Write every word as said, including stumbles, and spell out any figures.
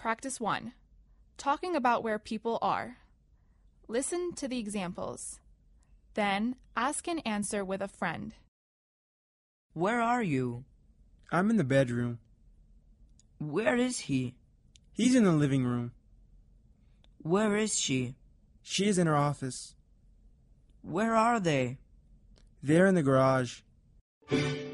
Practice one. Talking about where people are. Listen to the examples. Then ask and answer with a friend. Where are you? I'm in the bedroom. Where is he? He's in the living room. Where is she? She is in her office. Where are they? They're in the garage.